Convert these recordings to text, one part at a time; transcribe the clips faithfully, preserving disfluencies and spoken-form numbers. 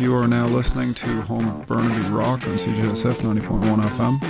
You are now listening to Home of Burnaby Rock on C J S F ninety point one F M.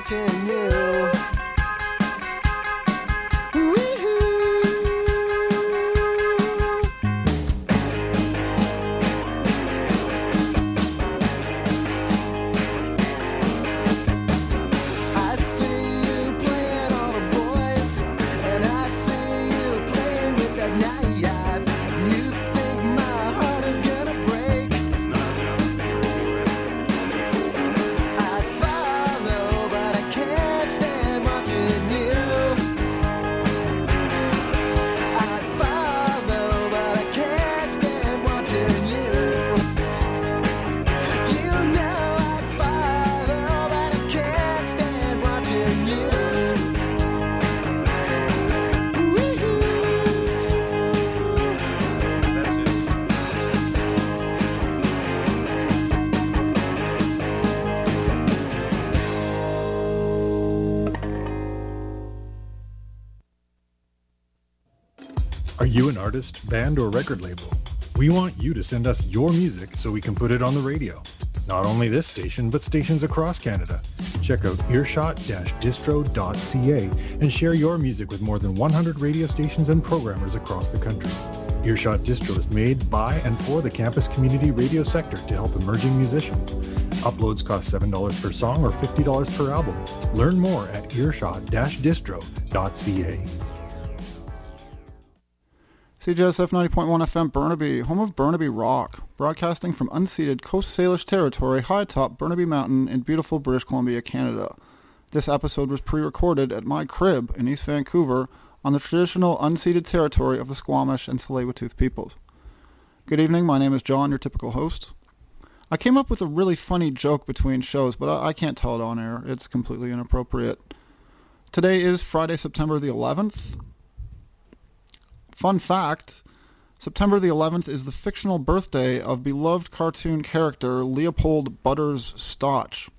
watching you. Are you an artist, band, or record label? We want you to send us your music so we can put it on the radio. Not only this station, but stations across Canada. Check out earshot dash distro dot c a and share your music with more than one hundred radio stations and programmers across the country. Earshot Distro is made by and for the campus community radio sector to help emerging musicians. Uploads cost seven dollars per song or fifty dollars per album. Learn more at earshot dash distro dot c a. C J S F ninety point one F M Burnaby, home of Burnaby Rock, broadcasting from unceded Coast Salish territory high atop Burnaby Mountain in beautiful British Columbia, Canada. This episode was pre-recorded at my crib in East Vancouver on the traditional unceded territory of the Squamish and Tsleil-Waututh peoples. Good evening, my name is John, your typical host. I came up with a really funny joke between shows, but I, I can't tell it on air. It's completely inappropriate. Today is Friday, September the eleventh. Fun fact, September the eleventh is the fictional birthday of beloved cartoon character Leopold Butters Stotch.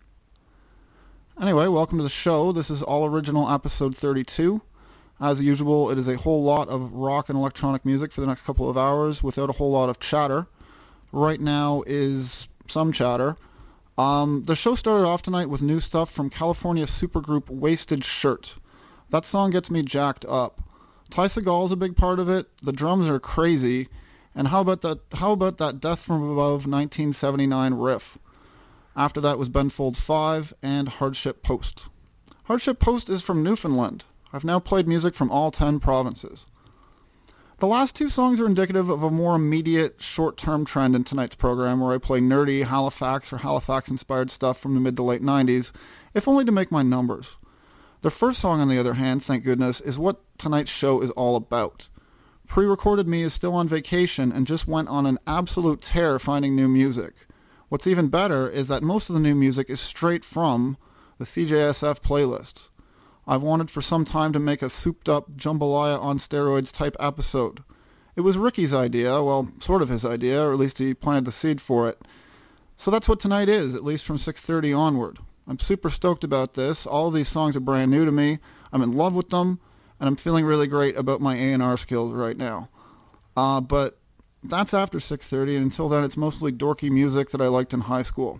Anyway, welcome to the show. This is All Original episode thirty-two. As usual, it is a whole lot of rock and electronic music for the next couple of hours without a whole lot of chatter. Right now is some chatter. Um, the show started off tonight with new stuff from California supergroup Wasted Shirt. That song gets me jacked up. Ty Segall's a big part of it. The drums are crazy. And how about that how about that Death from Above nineteen seventy-nine riff? After that was Ben Folds five and Hardship Post. Hardship Post is from Newfoundland. I've now played music from all ten provinces. The last two songs are indicative of a more immediate, short-term trend in tonight's program where I play nerdy Halifax or Halifax-inspired stuff from the mid to late nineties, if only to make my numbers. The first song, on the other hand, thank goodness, is what tonight's show is all about. Pre-recorded me is still on vacation and just went on an absolute tear finding new music. What's even better is that most of the new music is straight from the C J S F playlist. I've wanted for some time to make a souped-up jambalaya on steroids type episode. It was Ricky's idea, well, sort of his idea, or at least he planted the seed for it. So that's what tonight is, at least from six thirty onward. I'm super stoked about this. All of these songs are brand new to me. I'm in love with them, and I'm feeling really great about my A and R skills right now. Uh, but that's after six thirty, and until then it's mostly dorky music that I liked in high school.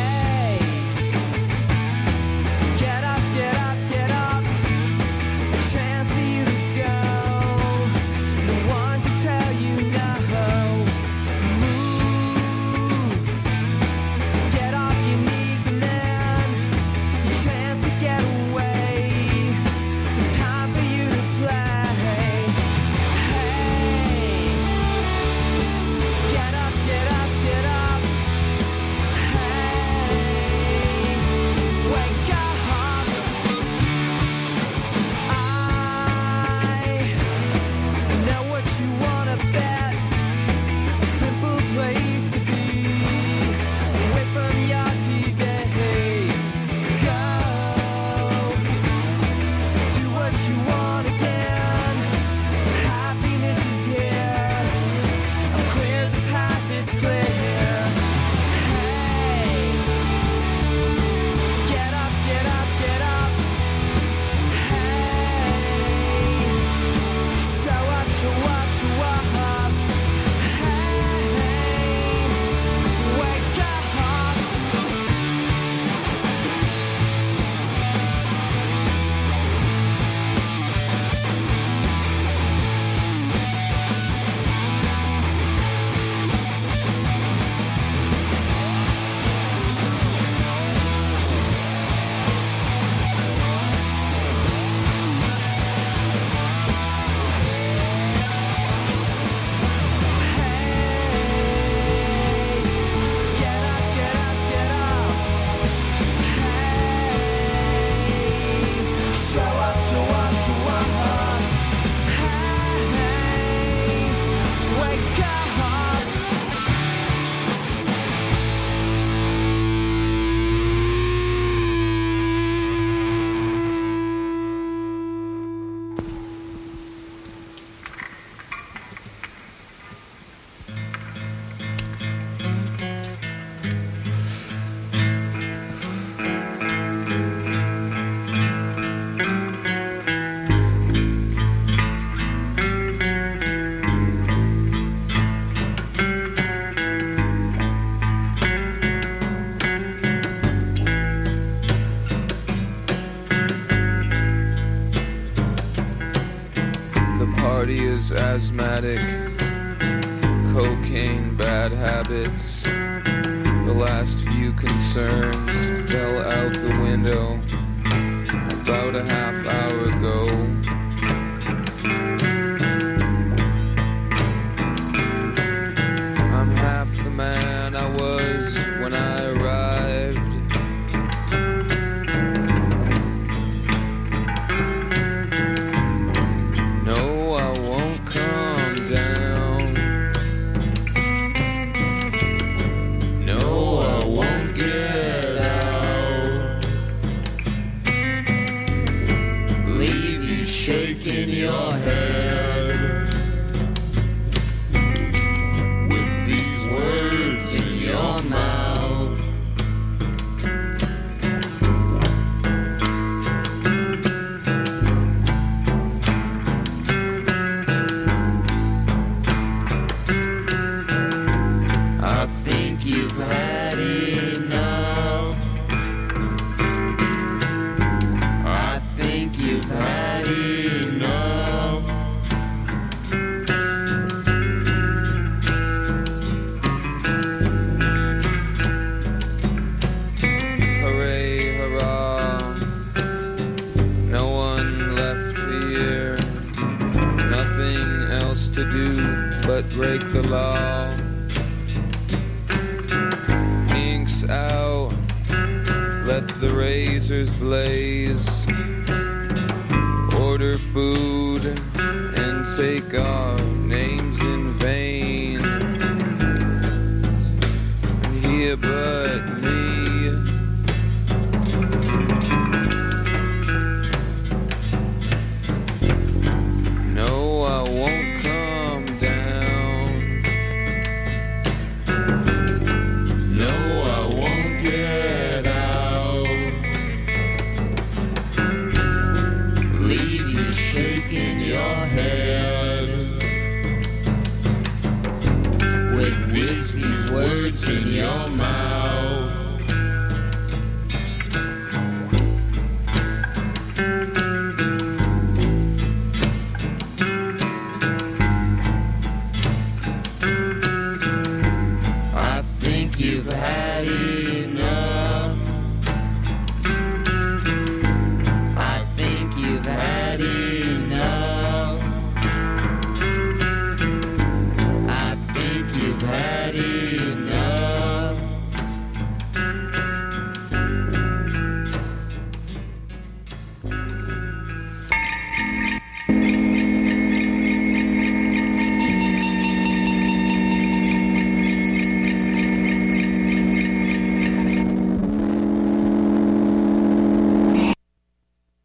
Get up, get up, get up. asthmatic, cocaine, bad habits. The last few concerns fell out the window about a half hour ago. I'm half the man I was when I arrived. No, I won't come down. No, I won't get out. Leave you shaking your head with these words in your mouth. I think you've had enough. I think you've had enough. Hooray, hurrah. No one left here. Nothing else to do but break the law. Ink's out. Let the razors blaze. Order food and take our names in vain. Here but me. No, I won't come down. No, I won't get out. Leave you shaking your head with these, these words in your mouth. I think you've had enough. I think you've had enough. I think you've had enough.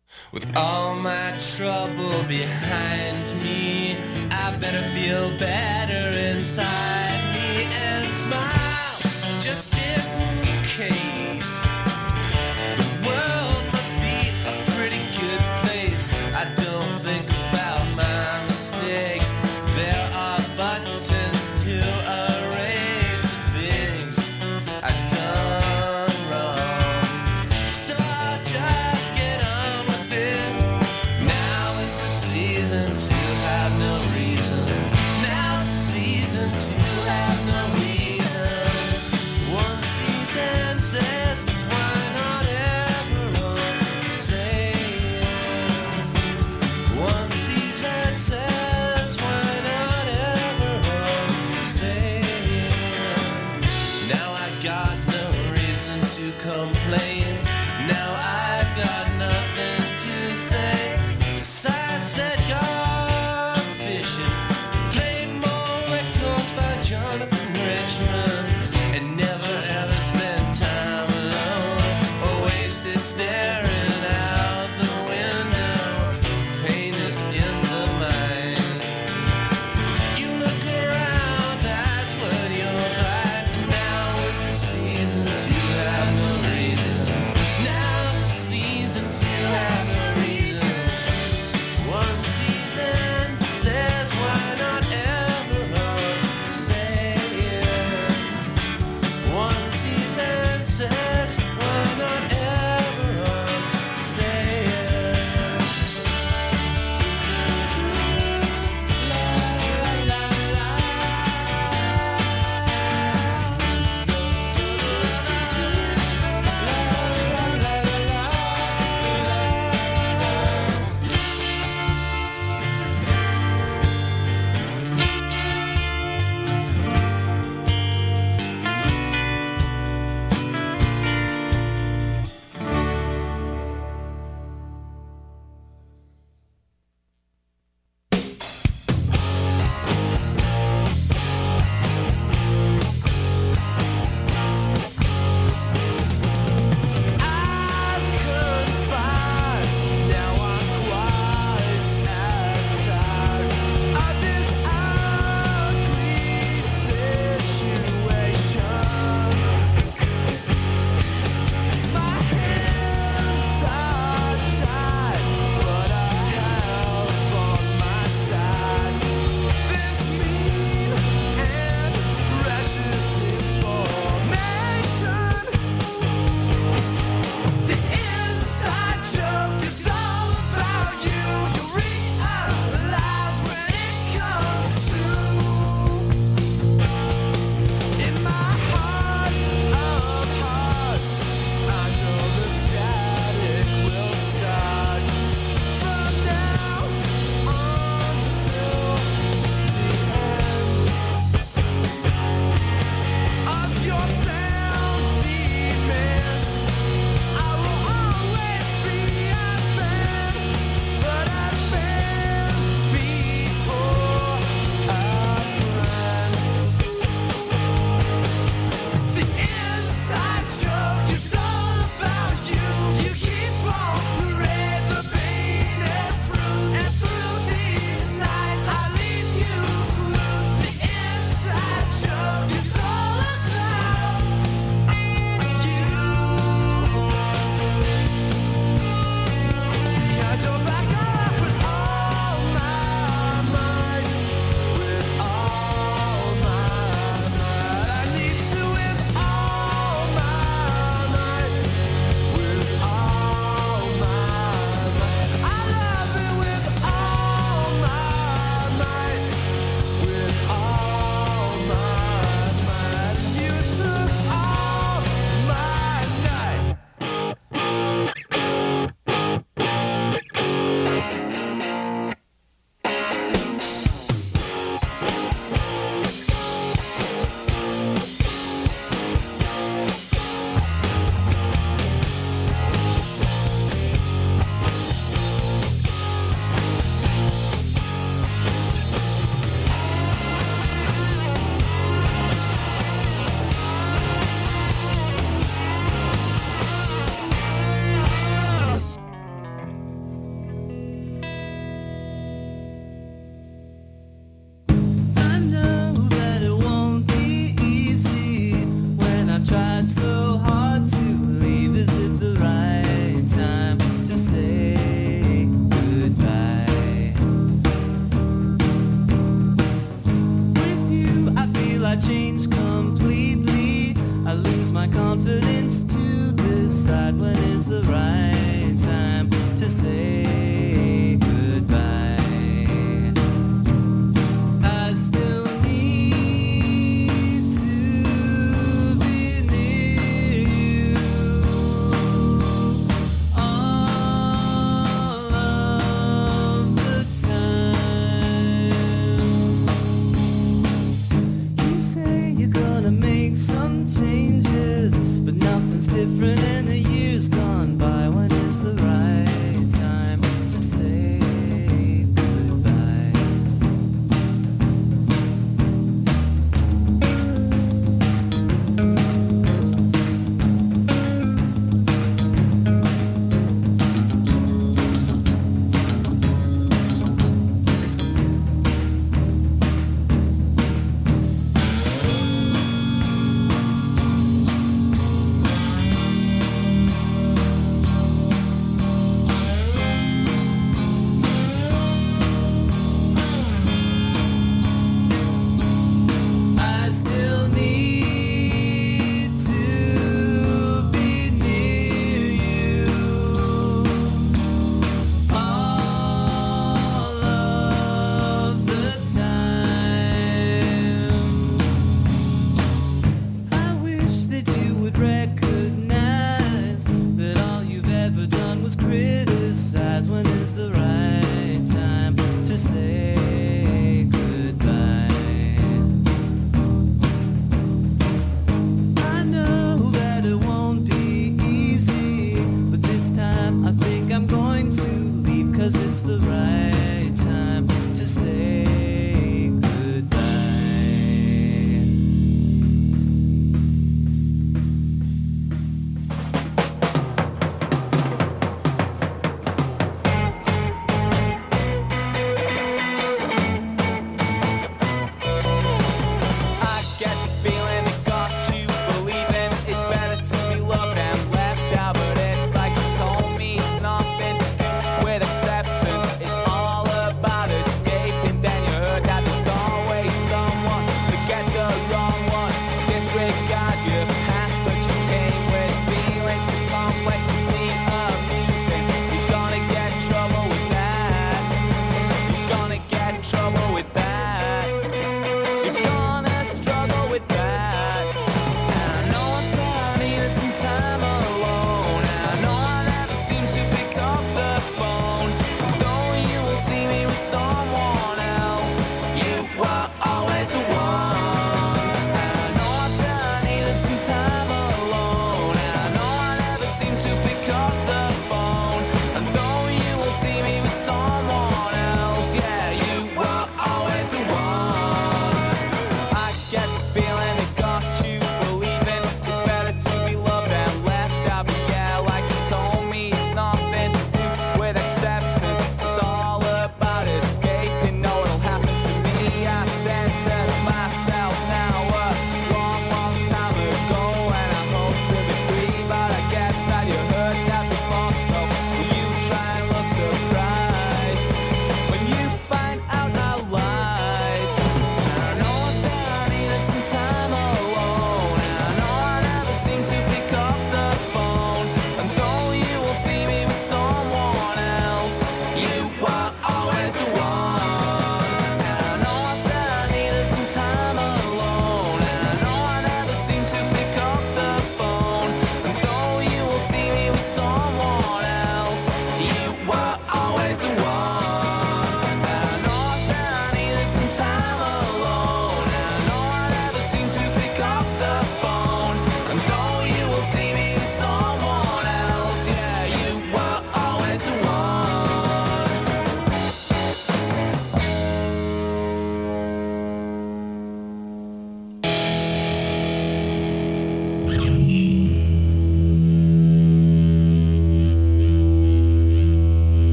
With all my trouble behind me, I better feel bad.